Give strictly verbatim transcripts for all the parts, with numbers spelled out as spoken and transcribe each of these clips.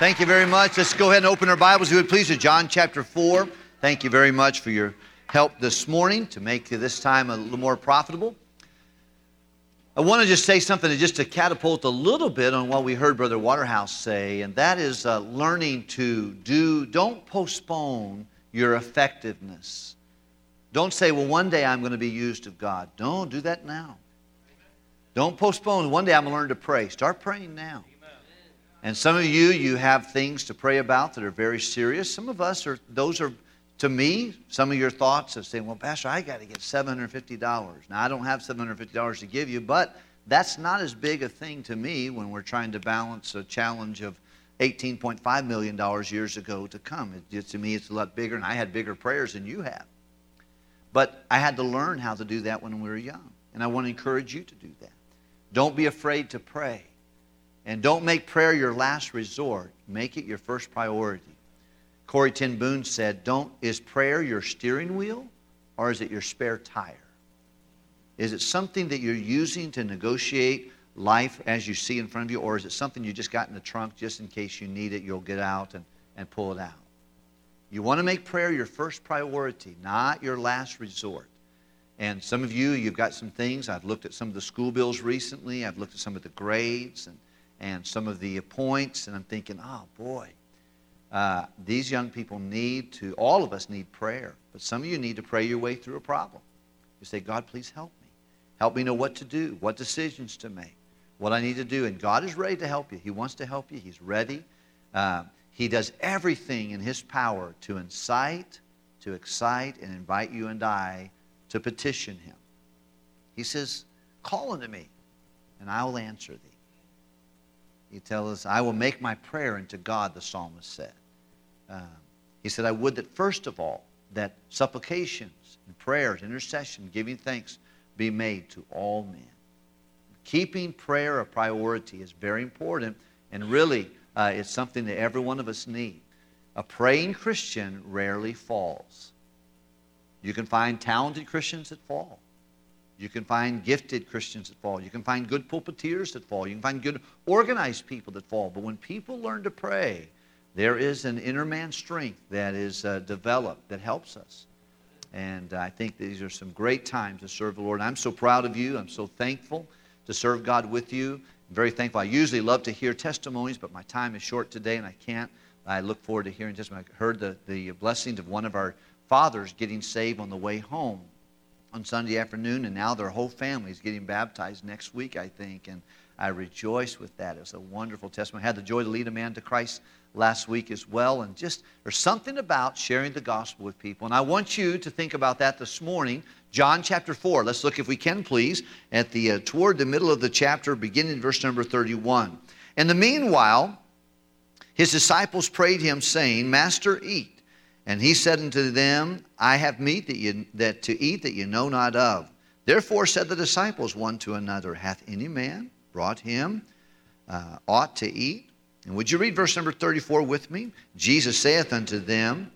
Thank you very much. Let's go ahead and open our Bibles, if you would please, to John chapter four. Thank you very much for your help this morning to make this time a little more profitable. I want to just say something to just to catapult a little bit on what we heard Brother Waterhouse say, and that is uh, learning to do, don't postpone your effectiveness. Don't say, well, one day I'm going to be used of God. Don't do that now. Don't postpone. One day I'm going to learn to pray. Start praying now. And some of you, you have things to pray about that are very serious. Some of us are, those are, to me, some of your thoughts of saying, well, Pastor, I got to get seven hundred fifty dollars. Now, I don't have seven hundred fifty dollars to give you, but that's not as big a thing to me when we're trying to balance a challenge of eighteen point five million dollars years ago to come. It, it, to me, it's a lot bigger, and I had bigger prayers than you have. But I had to learn how to do that when we were young, and I want to encourage you to do that. Don't be afraid to pray. And don't make prayer your last resort. Make it your first priority. Corrie ten Boom said, "Don't is prayer your steering wheel, or is it your spare tire? Is it something that you're using to negotiate life as you see in front of you, or is it something you just got in the trunk just in case you need it, you'll get out and, and pull it out?" You want to make prayer your first priority, not your last resort. And some of you, you've got some things. I've looked at some of the school bills recently. I've looked at some of the grades and and some of the points, and I'm thinking, oh, boy, uh, these young people need to, all of us need prayer, but some of you need to pray your way through a problem. You say, God, please help me. Help me know what to do, what decisions to make, what I need to do, and God is ready to help you. He wants to help you. He's ready. Uh, he does everything in His power to incite, to excite, and invite you and I to petition Him. He says, call unto me, and I will answer thee. He tells us, I will make my prayer unto God, the psalmist said. Uh, he said, I would that first of all, that supplications and prayers, intercession, giving thanks be made to all men. Keeping prayer a priority is very important, and really uh, it's something that every one of us need. A praying Christian rarely falls. You can find talented Christians that fall. You can find gifted Christians that fall. You can find good pulpiteers that fall. You can find good organized people that fall. But when people learn to pray, there is an inner man strength that is uh, developed that helps us. And I think these are some great times to serve the Lord. I'm so proud of you. I'm so thankful to serve God with you. I'm very thankful. I usually love to hear testimonies, but my time is short today and I can't. I look forward to hearing testimony. I heard the, the blessings of one of our fathers getting saved on the way home on Sunday afternoon, and now their whole family is getting baptized next week, I think, and I rejoice with that. It's a wonderful testimony. I had the joy to lead a man to Christ last week as well, and just there's something about sharing the gospel with people, and I want you to think about that this morning. John chapter four. Let's look, if we can, please, at the uh, toward the middle of the chapter, beginning in verse number thirty-one. In the meanwhile, His disciples prayed Him, saying, Master, eat. And He said unto them, I have meat that, you, that to eat that you know not of. Therefore said the disciples one to another, Hath any man brought Him uh, aught to eat? And would you read verse number thirty-four with me? Jesus saith unto them,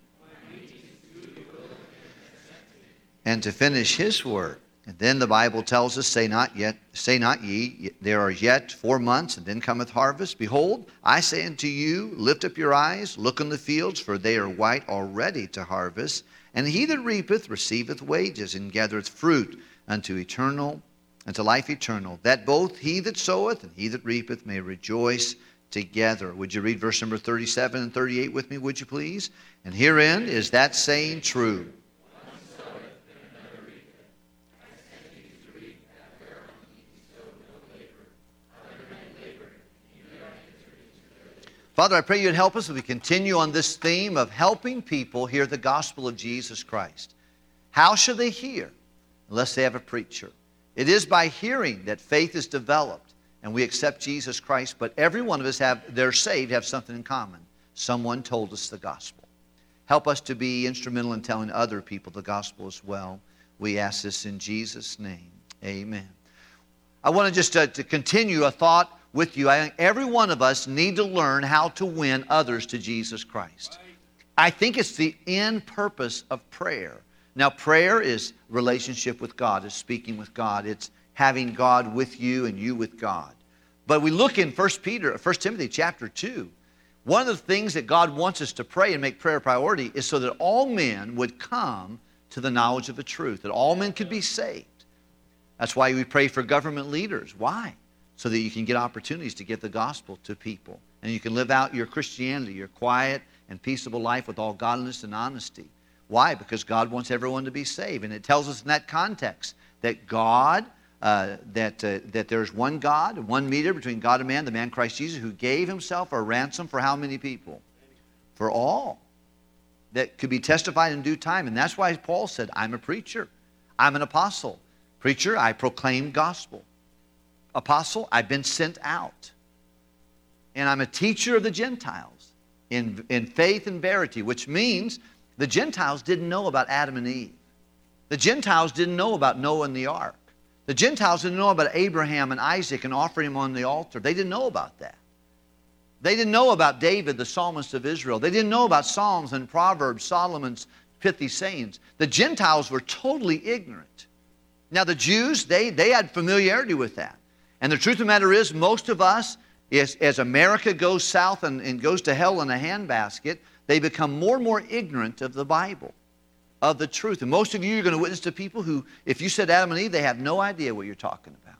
and to finish His word. And then the Bible tells us, Say not yet, say not ye, there are yet four months, and then cometh harvest. Behold, I say unto you, lift up your eyes, look on the fields, for they are white already to harvest. And he that reapeth receiveth wages, and gathereth fruit unto eternal, unto life eternal, that both he that soweth and he that reapeth may rejoice together. Would you read verse number thirty-seven and thirty-eight with me, would you please? And herein is that saying true. Father, I pray You'd help us as we continue on this theme of helping people hear the gospel of Jesus Christ. How should they hear unless they have a preacher? It is by hearing that faith is developed and we accept Jesus Christ, but every one of us, have, they're saved, have something in common. Someone told us the gospel. Help us to be instrumental in telling other people the gospel as well. We ask this in Jesus' name. Amen. I want to just uh, to continue a thought with you. I think every one of us need to learn how to win others to Jesus Christ. I think it's the end purpose of prayer. Now, prayer is relationship with God, is speaking with God. It's having God with you and you with God. But we look in First Peter, First Timothy chapter two. One of the things that God wants us to pray and make prayer a priority is so that all men would come to the knowledge of the truth, that all men could be saved. That's why we pray for government leaders. Why? So that you can get opportunities to get the gospel to people. And you can live out your Christianity, your quiet and peaceable life with all godliness and honesty. Why? Because God wants everyone to be saved. And it tells us in that context that God, uh, that, uh, that there's one God, one mediator between God and man, the man Christ Jesus, who gave himself a ransom for how many people? For all. That could be testified in due time. And that's why Paul said, I'm a preacher. I'm an apostle. Preacher, I proclaim gospel. Apostle, I've been sent out. And I'm a teacher of the Gentiles in, in faith and verity, which means the Gentiles didn't know about Adam and Eve. The Gentiles didn't know about Noah and the ark. The Gentiles didn't know about Abraham and Isaac and offering him on the altar. They didn't know about that. They didn't know about David, the psalmist of Israel. They didn't know about Psalms and Proverbs, Solomon's pithy sayings. The Gentiles were totally ignorant. Now the Jews, they, they had familiarity with that. And the truth of the matter is, most of us, as, as America goes south and, and goes to hell in a handbasket, they become more and more ignorant of the Bible, of the truth. And most of you are going to witness to people who, if you said Adam and Eve, they have no idea what you're talking about.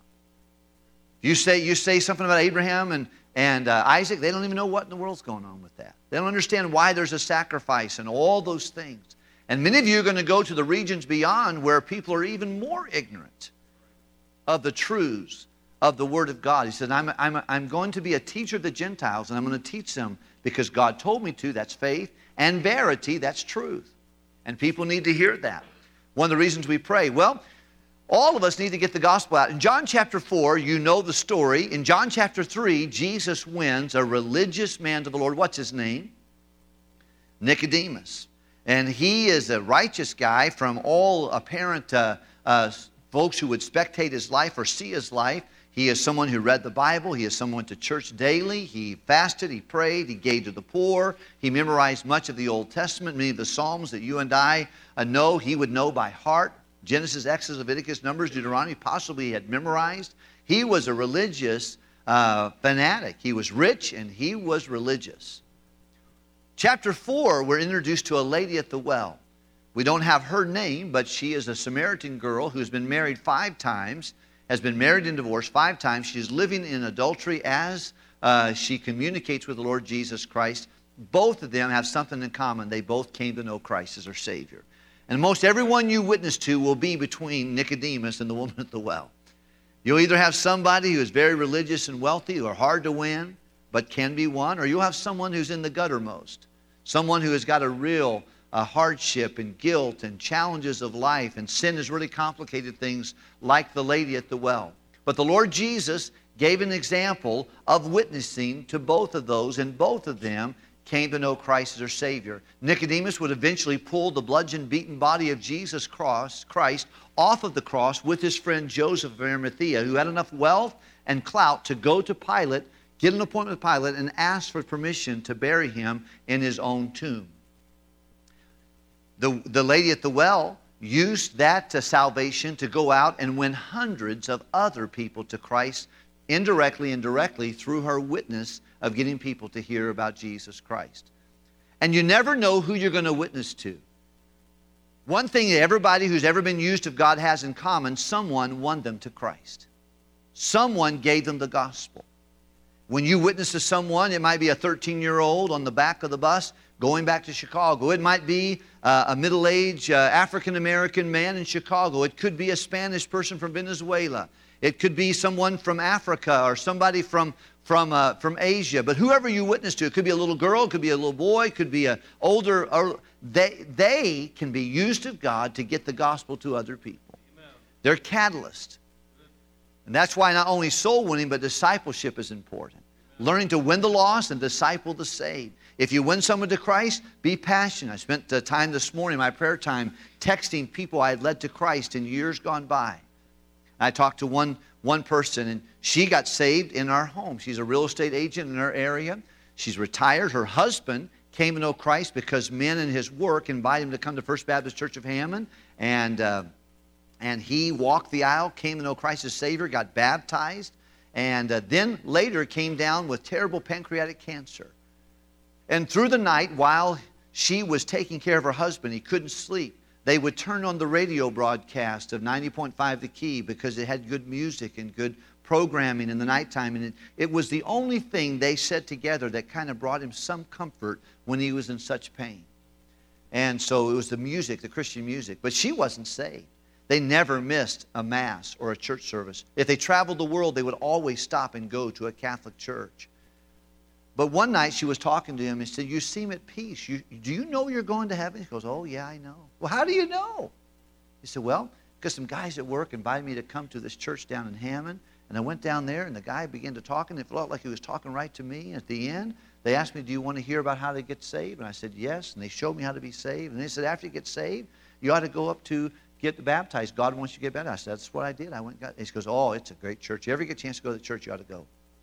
You say, you say something about Abraham and, and uh, Isaac, they don't even know what in the world's going on with that. They don't understand why there's a sacrifice and all those things. And many of you are going to go to the regions beyond where people are even more ignorant of the truths of the Word of God. He said, I'm, I'm, I'm going to be a teacher of the Gentiles, and I'm going to teach them because God told me to. That's faith. And verity, that's truth. And people need to hear that. One of the reasons we pray, well, all of us need to get the gospel out. In John chapter four, you know the story. In John chapter three, Jesus wins a religious man to the Lord. What's his name? Nicodemus. And he is a righteous guy from all apparent uh, uh, folks who would spectate his life or see his life. He is someone who read the Bible. He is someone who went to church daily. He fasted. He prayed. He gave to the poor. He memorized much of the Old Testament. Many of the Psalms that you and I uh, know, he would know by heart. Genesis, Exodus, Leviticus, Numbers, Deuteronomy, possibly he had memorized. He was a religious uh, fanatic. He was rich and he was religious. Chapter four, we're introduced to a lady at the well. We don't have her name, but she is a Samaritan girl who's been married five times, has been married and divorced five times. She's living in adultery as uh, she communicates with the Lord Jesus Christ. Both of them have something in common. They both came to know Christ as their Savior. And most everyone you witness to will be between Nicodemus and the woman at the well. You'll either have somebody who is very religious and wealthy, who are hard to win, but can be won, or you'll have someone who's in the guttermost. Someone who has got a real uh, hardship and guilt and challenges of life, and sin has really complicated things, like the lady at the well. But the Lord Jesus gave an example of witnessing to both of those, and both of them came to know Christ as their Savior. Nicodemus would eventually pull the bludgeon beaten body of Jesus Christ off of the cross with his friend Joseph of Arimathea, who had enough wealth and clout to go to Pilate, get an appointment with Pilate, and ask for permission to bury him in his own tomb. The, the lady at the well used that uh, salvation to go out and win hundreds of other people to Christ, indirectly and directly through her witness of getting people to hear about Jesus Christ. And you never know who you're going to witness to. One thing that everybody who's ever been used of God has in common, someone won them to Christ. Someone gave them the gospel. When you witness to someone, it might be a thirteen-year-old on the back of the bus going back to Chicago. It might be uh, a middle-aged uh, African-American man in Chicago. It could be a Spanish person from Venezuela. It could be someone from Africa or somebody from, from, uh, from Asia. But whoever you witness to, it could be a little girl, it could be a little boy, it could be an older, or they, they can be used of God to get the gospel to other people. Amen. They're catalysts. And that's why not only soul winning, but discipleship is important. Learning to win the lost and disciple the saved. If you win someone to Christ, be passionate. I spent the time this morning, my prayer time, texting people I had led to Christ in years gone by. I talked to one, one person, and she got saved in our home. She's a real estate agent in our area. She's retired. Her husband came to know Christ because men in his work invited him to come to First Baptist Church of Hammond, and uh, and he walked the aisle, came to know Christ as Savior, got baptized, and uh, then later came down with terrible pancreatic cancer. And through the night, while she was taking care of her husband, he couldn't sleep, they would turn on the radio broadcast of ninety point five The Key because it had good music and good programming in the nighttime. And it, it was the only thing they said together that kind of brought him some comfort when he was in such pain. And so it was the music, the Christian music. But she wasn't saved. They never missed a mass or a church service. If they traveled the world, they would always stop and go to a Catholic church. But one night she was talking to him and said, you seem at peace. You, do you know you're going to heaven? He goes, oh, yeah, I know. Well, how do you know? He said, well, because some guys at work invited me to come to this church down in Hammond. And I went down there, and the guy began to talk, and it felt like he was talking right to me. And at the end, they asked me, do you want to hear about how to get saved? And I said, yes. And they showed me how to be saved. And they said, after you get saved, you ought to go up to get baptized. God wants you to get baptized. I said, that's what I did. I went and got, he goes, oh, it's a great church. You ever get a chance to go to the church, you ought to go.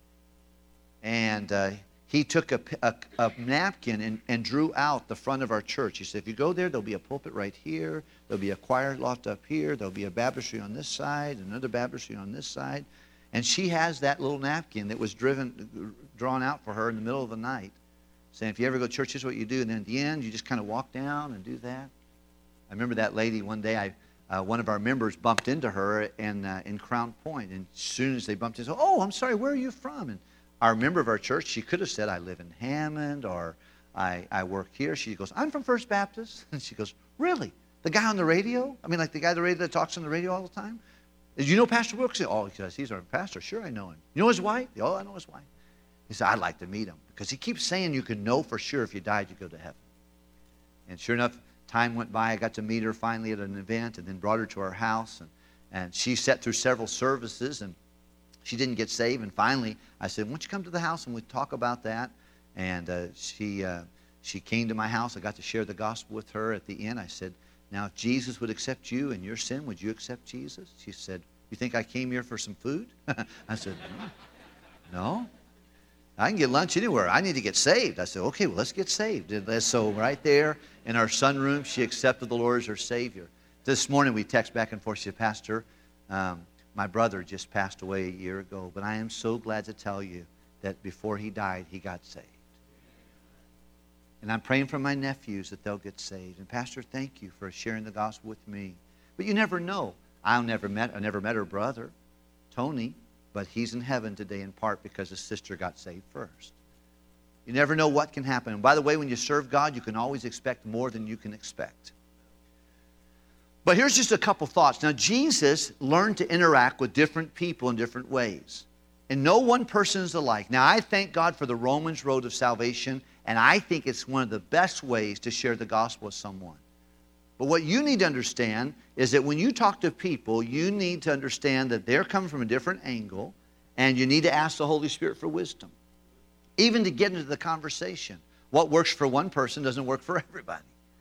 And uh, he took a, a, a napkin and, and drew out the front of our church. He said, if you go there, there'll be a pulpit right here. There'll be a choir loft up here. There'll be a baptistry on this side, another baptistry on this side. And she has that little napkin that was driven, drawn out for her in the middle of the night, saying, if you ever go to church, here's what you do. And then at the end, you just kind of walk down and do that. I remember that lady one day, I, uh, one of our members bumped into her in, uh, in Crown Point. And as soon as they bumped into her, oh, I'm sorry, where are you from? And our member of our church, she could have said, I live in Hammond, or I, I work here. She goes, I'm from First Baptist. And she goes, really? The guy on the radio? I mean, like the guy on the radio that talks on the radio all the time? Did you know Pastor Wilkes? Oh, he says, he's our pastor. Sure, I know him. You know his wife? Oh, I know his wife. He said, I'd like to meet him. Because he keeps saying you can know for sure if you died, you go to heaven. And sure enough, time went by. I got to meet her finally at an event and then brought her to our house. And, and she sat through several services, and she didn't get saved. And finally, I said, won't you come to the house and we'll talk about that? And uh, she, uh, she came to my house. I got to share the gospel with her at the end. I said, now, if Jesus would accept you and your sin, would you accept Jesus? She said, you think I came here for some food? I said, no. no. I can get lunch anywhere. I need to get saved. I said, okay, well, let's get saved. And so right there in our sunroom, she accepted the Lord as her Savior. This morning we text back and forth. She said, Pastor, um, my brother just passed away a year ago, but I am so glad to tell you that before he died, he got saved. And I'm praying for my nephews that they'll get saved. And Pastor, thank you for sharing the gospel with me. But you never know. I never met, I never met her brother, Tony, but he's in heaven today in part because his sister got saved first. You never know what can happen. And by the way, when you serve God, you can always expect more than you can expect. But here's just a couple thoughts. Now, Jesus learned to interact with different people in different ways. And no one person is alike. Now, I thank God for the Romans road of salvation, and I think it's one of the best ways to share the gospel with someone. But what you need to understand is that when you talk to people, you need to understand that they're coming from a different angle, and you need to ask the Holy Spirit for wisdom, even to get into the conversation. What works for one person doesn't work for everybody.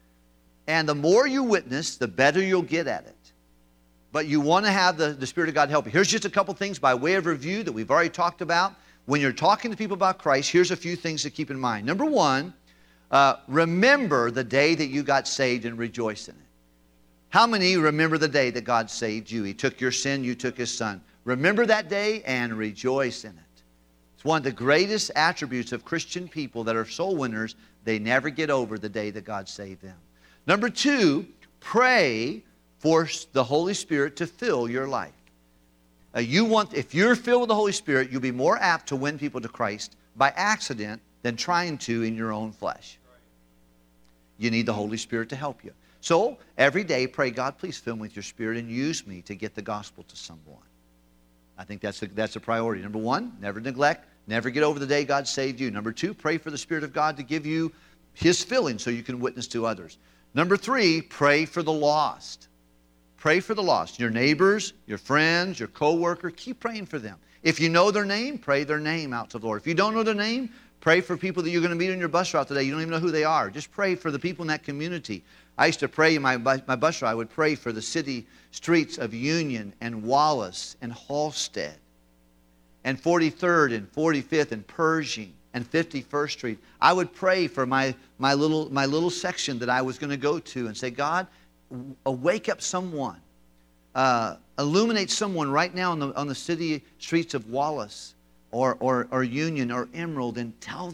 And the more you witness, the better you'll get at it. But you want to have the, the Spirit of God help you. Here's just a couple things by way of review that we've already talked about. When you're talking to people about Christ, here's a few things to keep in mind. Number one, uh, remember the day that you got saved and rejoice in it. How many remember the day that God saved you? He took your sin, you took His Son. Remember that day and rejoice in it. It's one of the greatest attributes of Christian people that are soul winners. They never get over the day that God saved them. Number two, pray for the Holy Spirit to fill your life. Uh, you want, if you're filled with the Holy Spirit, you'll be more apt to win people to Christ by accident than trying to in your own flesh. You need the Holy Spirit to help you. So every day, pray, God, please fill me with your Spirit and use me to get the gospel to someone. I think that's a, that's a priority. Number one, never neglect, never get over the day God saved you. Number two, pray for the Spirit of God to give you His filling so you can witness to others. Number three, pray for the lost. Pray for the lost. Your neighbors, your friends, your co-worker, keep praying for them. If you know their name, pray their name out to the Lord. If you don't know their name, pray for people that you're going to meet on your bus route today. You don't even know who they are. Just pray for the people in that community. I used to pray in my, my bus route. I would pray for the city streets of Union and Wallace and Halstead and forty-third and forty-fifth and Pershing and fifty-first Street. I would pray for my, my, little, my little section that I was going to go to and say, God, wake up someone. Uh, illuminate someone right now on the, on the city streets of Wallace or, or, or Union or Emerald and tell them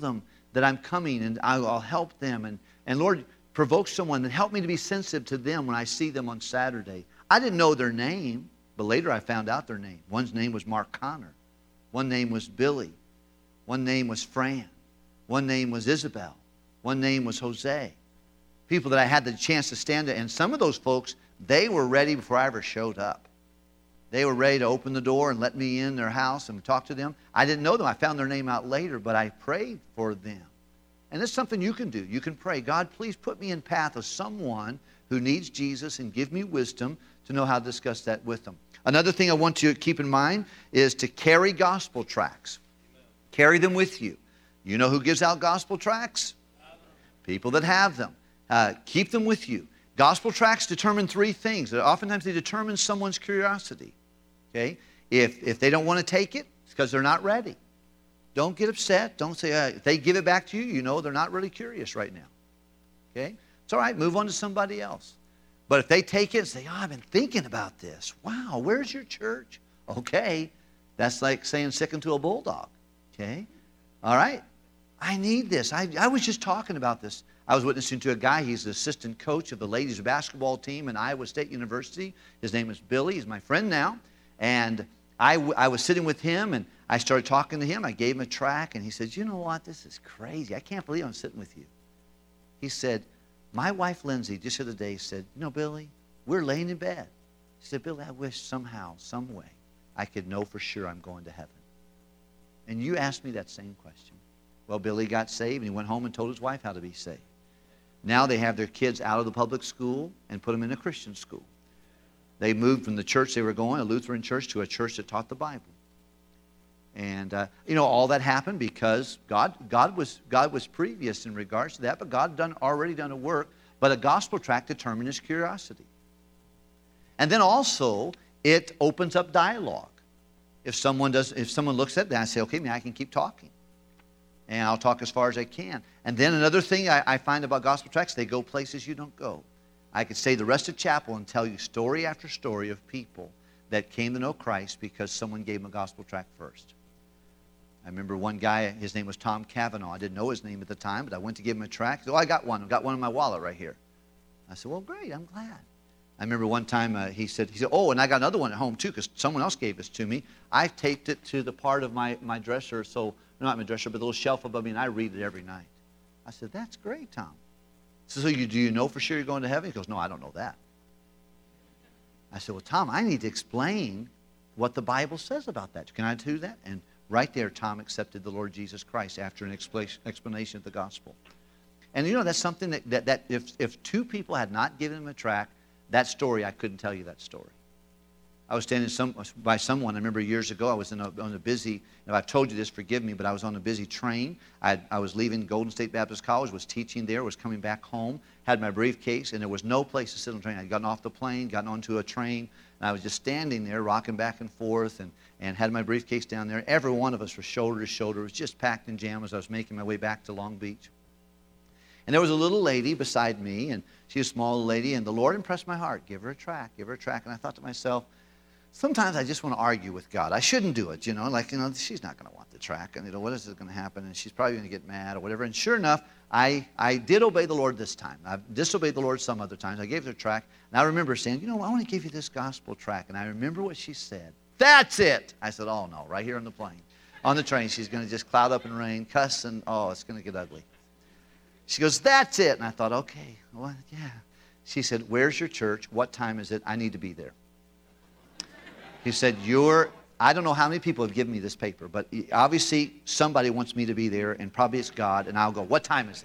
that I'm coming and I'll, I'll help them. And, and Lord, provoke someone and help me to be sensitive to them when I see them on Saturday. I didn't know their name, but later I found out their name. One's name was Mark Connor. One name was Billy. One name was Fran. One name was Isabel. One name was Jose. People that I had the chance to stand to. And some of those folks, they were ready before I ever showed up. They were ready to open the door and let me in their house and talk to them. I didn't know them. I found their name out later, but I prayed for them. And it's something you can do. You can pray, God, please put me in path of someone who needs Jesus and give me wisdom to know how to discuss that with them. Another thing I want you to keep in mind is to carry gospel tracts. Amen. Carry them with you. You know who gives out gospel tracts? People that have them. Uh, keep them with you. Gospel tracts determine three things. Oftentimes they determine someone's curiosity. Okay? If, if they don't want to take it, it's because they're not ready. Don't get upset. Don't say, uh, if they give it back to you, you know they're not really curious right now. Okay? It's all right. Move on to somebody else. But if they take it and say, oh, I've been thinking about this. Wow, where's your church? Okay. That's like saying sicken to a bulldog. Okay? All right. I need this. I, I was just talking about this. I was witnessing to a guy. He's the assistant coach of the ladies basketball team in Iowa State University. His name is Billy. He's my friend now. And I, I was sitting with him, and I started talking to him. I gave him a track, and he said, you know what? This is crazy. I can't believe I'm sitting with you. He said, my wife, Lindsay, just the other day said, you know, Billy, we're laying in bed. She said, Billy, I wish somehow, some way, I could know for sure I'm going to heaven. And you asked me that same question. Well, Billy got saved, and he went home and told his wife how to be saved. Now they have their kids out of the public school and put them in a Christian school. They moved from the church they were going, a Lutheran church, to a church that taught the Bible. And, uh, you know, all that happened because God, God, was, God was previous in regards to that, but God had done, already done a work, but a gospel tract determined his curiosity. And then also, it opens up dialogue. If someone, does, if someone looks at that, I say, okay, man, I can keep talking. And I'll talk as far as I can. And then another thing I, I find about gospel tracts, they go places you don't go. I could stay the rest of chapel and tell you story after story of people that came to know Christ because someone gave them a gospel tract first. I remember one guy, his name was Tom Cavanaugh. I didn't know his name at the time, but I went to give him a tract. He said, oh, I got one. I got one in my wallet right here. I said, well, great, I'm glad. I remember one time uh, he said, he said, oh, and I got another one at home too because someone else gave this to me. I taped it to the part of my, my dresser, so not my dresser, but the little shelf above me, and I read it every night. I said, that's great, Tom. So you, do you know for sure you're going to heaven? He goes, no, I don't know that. I said, well, Tom, I need to explain what the Bible says about that. Can I do that? And right there, Tom accepted the Lord Jesus Christ after an explanation of the gospel. And you know, that's something that, that, that if, if two people had not given him a tract, that story, I couldn't tell you that story. I was standing some, by someone, I remember years ago, I was in a, on a busy, if I've told you this, forgive me, but I was on a busy train. I, I was leaving Golden State Baptist College, was teaching there, was coming back home, had my briefcase, and there was no place to sit on the train. I'd gotten off the plane, gotten onto a train, and I was just standing there, rocking back and forth, and, and had my briefcase down there. Every one of us was shoulder to shoulder. It was just packed in jam as I was making my way back to Long Beach. And there was a little lady beside me, and she was a small lady, and the Lord impressed my heart. Give her a tract, give her a tract. And I thought to myself, sometimes I just want to argue with God. I shouldn't do it, you know, like, you know, she's not going to want the tract, and, you know, what is going to happen, and she's probably going to get mad or whatever. And sure enough, I, I did obey the Lord this time. I've disobeyed the Lord some other times. I gave her a tract, and I remember saying, you know, I want to give you this gospel tract. And I remember what she said. That's it. I said, oh, no, right here on the plane. On the train, she's going to just cloud up and rain, cuss, and, oh, it's going to get ugly. She goes, that's it. And I thought, okay, well, yeah. She said, where's your church? What time is it? I need to be there. He said, you're, I don't know how many people have given me this paper, but obviously somebody wants me to be there, and probably it's God, and I'll go, what time is it?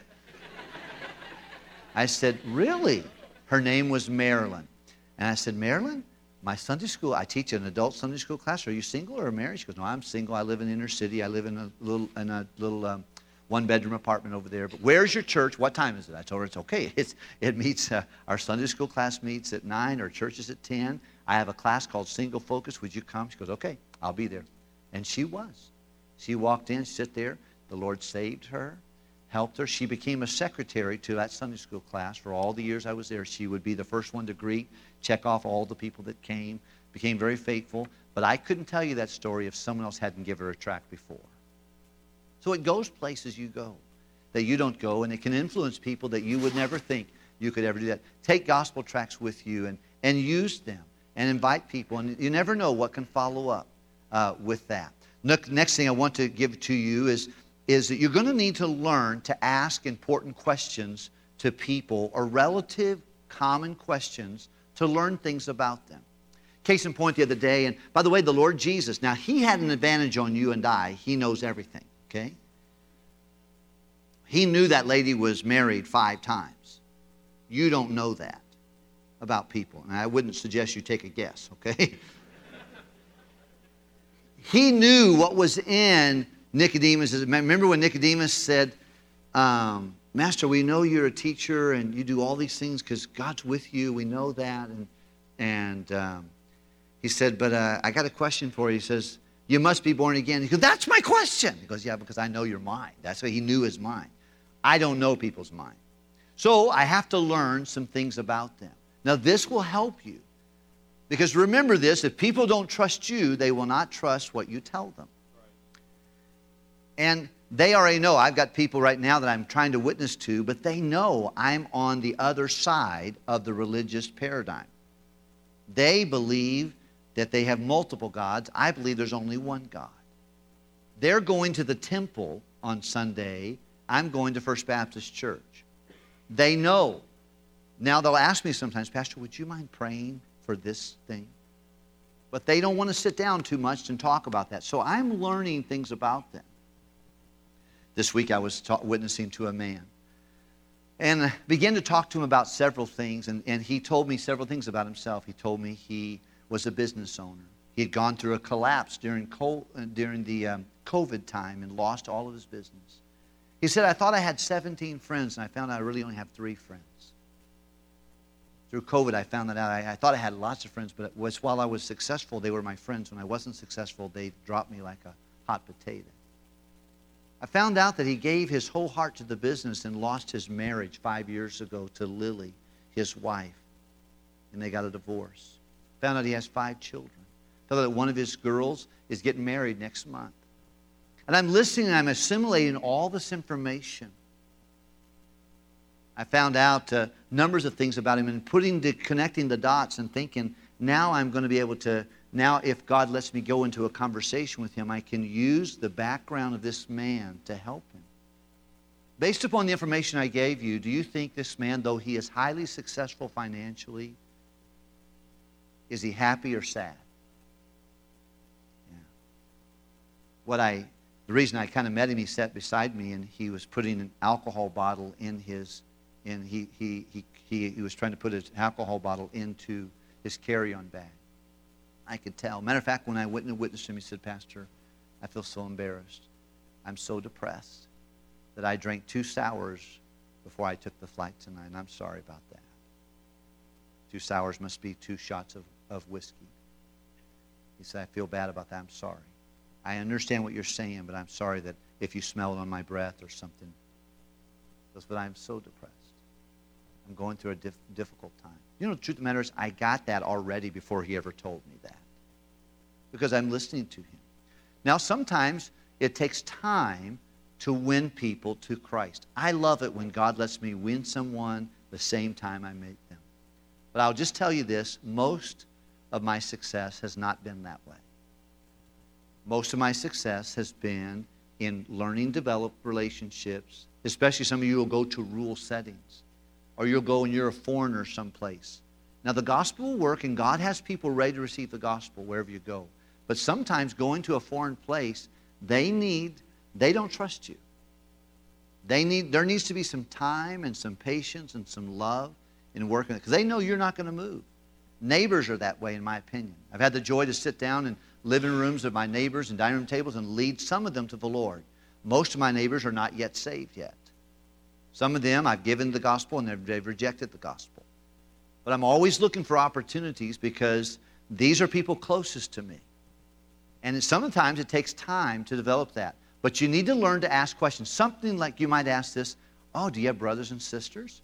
I said, really? Her name was Marilyn. And I said, Marilyn, my Sunday school, I teach an adult Sunday school class. Are you single or married? She goes, no, I'm single. I live in the inner city. I live in a little, in a little um, one-bedroom apartment over there. But where's your church? What time is it? I told her it's okay. It's, it meets, uh, our Sunday school class meets at nine. Our church is at ten. I have a class called Single Focus. Would you come? She goes, okay, I'll be there. And she was. She walked in, sit there. The Lord saved her, helped her. She became a secretary to that Sunday school class. For all the years I was there, she would be the first one to greet, check off all the people that came, became very faithful. But I couldn't tell you that story if someone else hadn't given her a tract before. So it goes places you go. that you don't go, and it can influence people that you would never think you could ever do that. Take gospel tracts with you and, and use them and invite people, and you never know what can follow up uh, with that. Next thing I want to give to you is, is that you're going to need to learn to ask important questions to people, or relative common questions, to learn things about them. Case in point, the other day, and by the way, the Lord Jesus, now He had an advantage on you and I. He knows everything, okay? He knew that lady was married five times. You don't know that about people. And I wouldn't suggest you take a guess, okay? He knew what was in Nicodemus. Remember when Nicodemus said, um, Master, we know you're a teacher and you do all these things because God's with you. We know that. And, and um, he said, but uh, I got a question for you. He says, you must be born again. He goes, that's my question. He goes, yeah, because I know your mind. That's what he knew his mind. I don't know people's mind. So I have to learn some things about them. Now this will help you. Because remember this, if people don't trust you, they will not trust what you tell them. And they already know. I've got people right now that I'm trying to witness to, but they know I'm on the other side of the religious paradigm. They believe that they have multiple gods. I believe there's only one God. They're going to the temple on Sunday. I'm going to First Baptist Church. They know. Now they'll ask me sometimes, Pastor, would you mind praying for this thing? But they don't want to sit down too much and talk about that. So I'm learning things about them. This week I was ta- witnessing to a man. And I began to talk to him about several things. And, and he told me several things about himself. He told me he was a business owner. He had gone through a collapse during, co- during the um, COVID time and lost all of his business. He said, I thought I had seventeen friends, and I found out I really only have three friends. Through COVID, I found that out. I, I thought I had lots of friends, but it was while I was successful, they were my friends. When I wasn't successful, they dropped me like a hot potato. I found out that he gave his whole heart to the business and lost his marriage five years ago to Lily, his wife, and they got a divorce. Found out he has five children. Found out that one of his girls is getting married next month. And I'm listening and I'm assimilating all this information. I found out uh, numbers of things about him and putting the, connecting the dots and thinking, now I'm going to be able to, now if God lets me go into a conversation with him, I can use the background of this man to help him. Based upon the information I gave you, do you think this man, though he is highly successful financially, is he happy or sad? Yeah. What I... The reason I kind of met him, he sat beside me and he was putting an alcohol bottle in his, in he, he, he, he, he was trying to put his alcohol bottle into his carry-on bag. I could tell. Matter of fact, when I went and witnessed him, he said, Pastor, I feel so embarrassed. I'm so depressed that I drank two sours before I took the flight tonight, and I'm sorry about that. Two sours must be two shots of, of whiskey. He said, I feel bad about that. I'm sorry. I understand what you're saying, but I'm sorry that if you smell it on my breath or something. He goes, but I'm so depressed. I'm going through a diff- difficult time. You know, the truth of the matter is, I got that already before he ever told me that. Because I'm listening to him. Now, sometimes it takes time to win people to Christ. I love it when God lets me win someone the same time I make them. But I'll just tell you this, most of my success has not been that way. Most of my success has been in learning, develop relationships, especially some of you will go to rural settings, or you'll go and you're a foreigner someplace. Now, the gospel will work, and God has people ready to receive the gospel wherever you go. But sometimes going to a foreign place, they need, they don't trust you. They need, there needs to be some time and some patience and some love in working, because they know you're not going to move. Neighbors are that way, in my opinion. I've had the joy to sit down in living rooms of my neighbors and dining room tables and lead some of them to the Lord. Most of my neighbors are not yet saved yet. Some of them I've given the gospel and they've, they've rejected the gospel. But I'm always looking for opportunities because these are people closest to me. And sometimes it takes time to develop that. But you need to learn to ask questions. Something like you might ask this, oh, do you have brothers and sisters?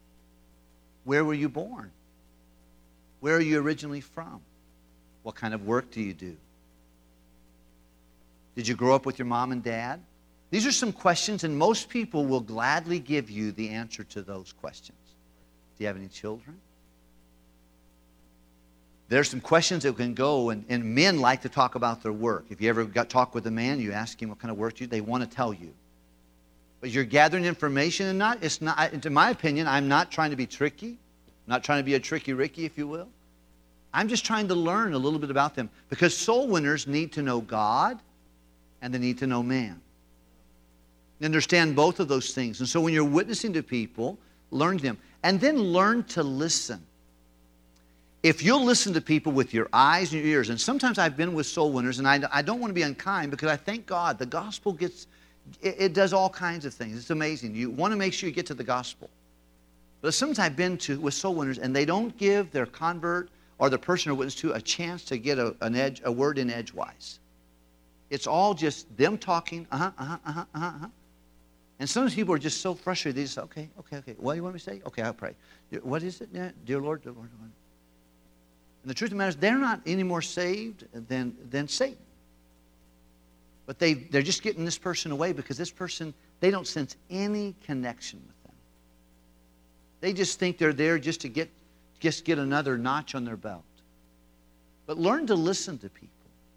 Where were you born? Where are you originally from? What kind of work do you do? Did you grow up with your mom and dad? These are some questions, and most people will gladly give you the answer to those questions. Do you have any children? There's some questions that can go, and, and men like to talk about their work. If you ever got talk with a man, you ask him what kind of work you do, they want to tell you. But you're gathering information, and not, it's not, in my opinion, I'm not trying to be tricky. I'm not trying to be a tricky Ricky, if you will. I'm just trying to learn a little bit about them, because soul winners need to know God and they need to know man. Understand both of those things. And so when you're witnessing to people, learn them. And then learn to listen. If you'll listen to people with your eyes and your ears, and sometimes I've been with soul winners, and I, I don't want to be unkind, because I thank God the gospel gets, it, it does all kinds of things. It's amazing. You want to make sure you get to the gospel. But sometimes I've been to with soul winners, and they don't give their convert or the person or witness to a chance to get a, an edge, a word in edgewise. It's all just them talking, uh-huh, uh-huh, uh-huh, uh-huh, uh-huh. And sometimes people are just so frustrated, they just say, okay, okay, okay. What do you want me to say? Okay, I'll pray. What is it? Yeah, dear Lord, dear Lord, dear Lord. And the truth of the matter is, they're not any more saved than, than Satan. But they, they're just getting this person away because this person, they don't sense any connection with them. They just think they're there just to get, just get another notch on their belt. But learn to listen to people.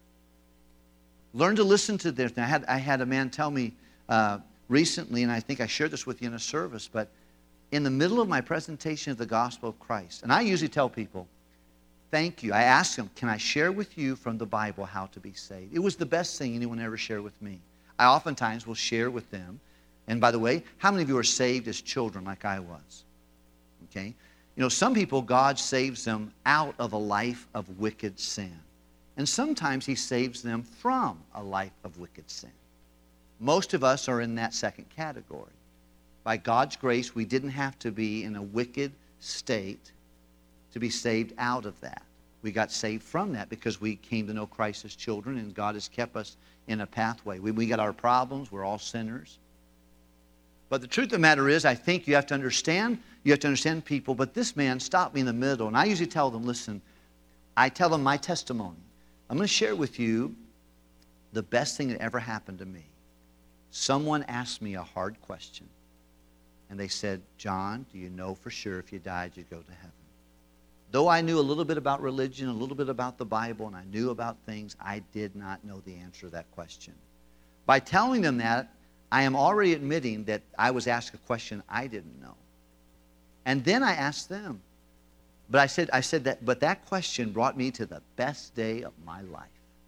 Learn to listen to their... I had, I had a man tell me uh, recently, and I think I shared this with you in a service, but in the middle of my presentation of the gospel of Christ, and I usually tell people, thank you. I asked them, can I share with you from the Bible how to be saved? It was the best thing anyone ever shared with me. I oftentimes will share with them. And by the way, how many of you are saved as children like I was? Okay? You know, some people, God saves them out of a life of wicked sin. And sometimes He saves them from a life of wicked sin. Most of us are in that second category. By God's grace, we didn't have to be in a wicked state to be saved out of that. We got saved from that because we came to know Christ as children, and God has kept us in a pathway. We, we got our problems. We're all sinners. But the truth of the matter is, I think you have to understand, you have to understand people, but this man stopped me in the middle, and I usually tell them, listen, I tell them my testimony. I'm going to share with you the best thing that ever happened to me. Someone asked me a hard question, and they said, John, do you know for sure if you died you'd go to heaven? Though I knew a little bit about religion, a little bit about the Bible, and I knew about things, I did not know the answer to that question. By telling them that, I am already admitting that I was asked a question I didn't know. And then I asked them. But I said, I said that, but that question brought me to the best day of my life.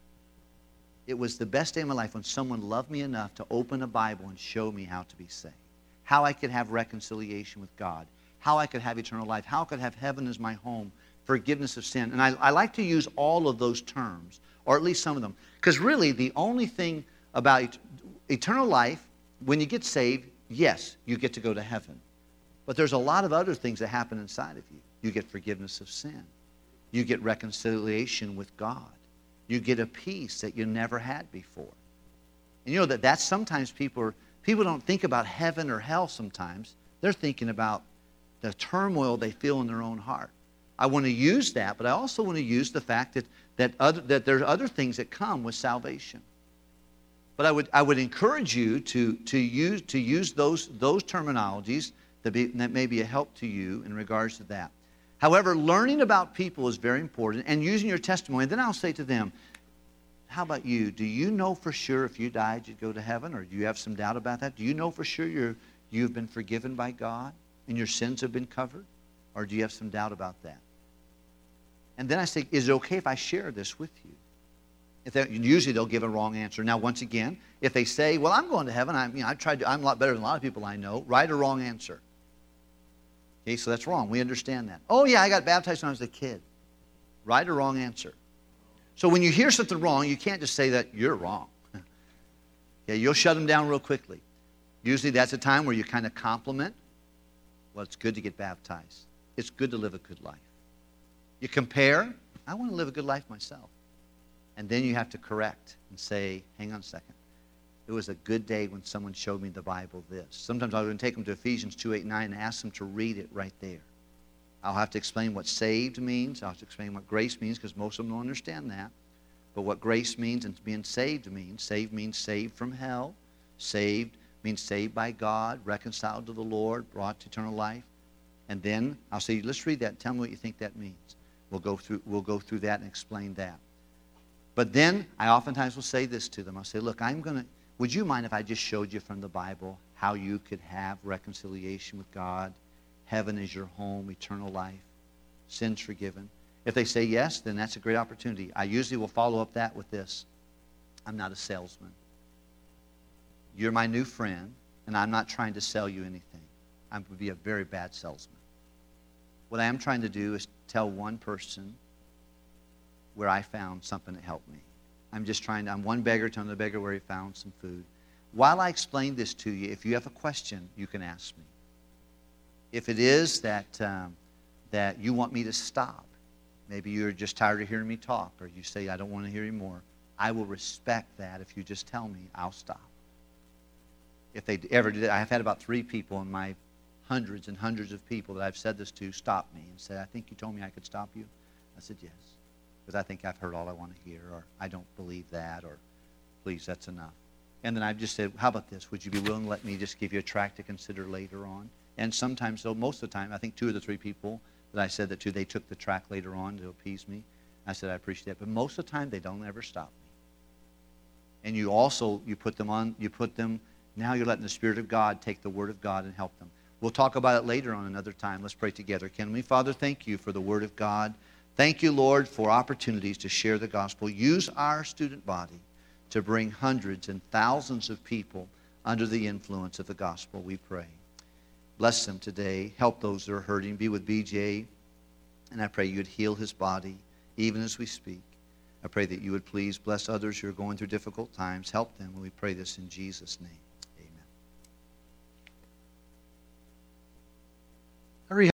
It was the best day of my life when someone loved me enough to open a Bible and show me how to be saved, how I could have reconciliation with God, how I could have eternal life, how I could have heaven as my home, forgiveness of sin. And I, I like to use all of those terms, or at least some of them, because really the only thing about et- eternal life, when you get saved, yes, you get to go to heaven. But there's a lot of other things that happen inside of you. You get forgiveness of sin. You get reconciliation with God. You get a peace that you never had before. And you know that that's sometimes people are, people don't think about heaven or hell sometimes. They're thinking about the turmoil they feel in their own heart. I want to use that, but I also want to use the fact that that other that there's other things that come with salvation. But I would I would encourage you to to use to use those those terminologies that, be, that may be a help to you in regards to that. However, learning about people is very important, and using your testimony. And then I'll say to them, how about you? Do you know for sure if you died you'd go to heaven, or do you have some doubt about that? Do you know for sure you're you've been forgiven by God and your sins have been covered, or do you have some doubt about that? And then I say, is it okay if I share this with you? If they, usually they'll give a wrong answer. Now, once again, if they say, well, I'm going to heaven, I'm, you know, I tried to, I'm a lot better than a lot of people I know, right or wrong answer. Okay, so that's wrong. We understand that. Oh, yeah, I got baptized when I was a kid. Right or wrong answer. So when you hear something wrong, you can't just say that you're wrong. Okay, you'll shut them down real quickly. Usually that's a time where you kind of compliment. Well, it's good to get baptized. It's good to live a good life. You compare. I want to live a good life myself. And then you have to correct and say, hang on a second. It was a good day when someone showed me the Bible this. Sometimes I would take them to Ephesians two, eight, nine and ask them to read it right there. I'll have to explain what saved means. I'll have to explain what grace means, because most of them don't understand that. But what grace means and being saved means. Saved means saved from hell. Saved means saved by God, reconciled to the Lord, brought to eternal life. And then I'll say, let's read that and tell me what you think that means. We'll go through, we'll go through that and explain that. But then I oftentimes will say this to them. I'll say, look, I'm going to, would you mind if I just showed you from the Bible how you could have reconciliation with God? Heaven is your home, eternal life, sins forgiven. If they say yes, then that's a great opportunity. I usually will follow up that with this. I'm not a salesman. You're my new friend, and I'm not trying to sell you anything. I would be a very bad salesman. What I am trying to do is tell one person where I found something that helped me. I'm just trying to, I'm one beggar telling the beggar where he found some food. While I explain this to you, if you have a question, you can ask me. If it is that, um, that you want me to stop, maybe you're just tired of hearing me talk, or you say, I don't want to hear you more, I will respect that. If you just tell me, I'll stop. If they ever did, I've had about three people in my hundreds and hundreds of people that I've said this to stop me and say, I think you told me I could stop you. I said, yes, because I think I've heard all I want to hear, or I don't believe that, or please, that's enough. And then I've just said, how about this? Would you be willing to let me just give you a tract to consider later on? And sometimes, so most of the time, I think two of the three people that I said that to, they took the tract later on to appease me. I said, I appreciate it. But most of the time, they don't ever stop me. And you also, you put them on, you put them, now you're letting the Spirit of God take the Word of God and help them. We'll talk about it later on another time. Let's pray together. Can we? Father, thank you for the Word of God. Thank you, Lord, for opportunities to share the gospel. Use our student body to bring hundreds and thousands of people under the influence of the gospel, we pray. Bless them today. Help those that are hurting. Be with B J. And I pray you'd heal his body even as we speak. I pray that you would please bless others who are going through difficult times. Help them. And we pray this in Jesus' name.